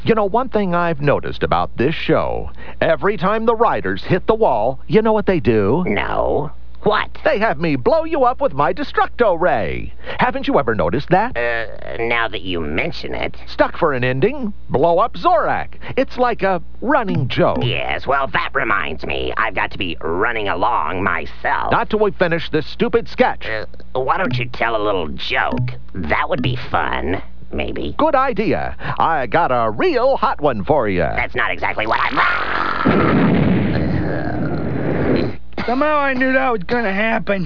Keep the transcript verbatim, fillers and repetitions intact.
You know, one thing I've noticed about this show, every time the riders hit the wall, you know what they do? No. What? They have me blow you up with my Destructo Ray. Haven't you ever noticed that? Uh, now that you mention it. Stuck for an ending? Blow up Zorak. It's like a running joke. Yes, well, that reminds me. I've got to be running along myself. Not till we finish this stupid sketch. Uh, why don't you tell a little joke? That would be fun. Maybe. Good idea. I got a real hot one for you. That's not exactly what I'm... Somehow I knew that was gonna happen.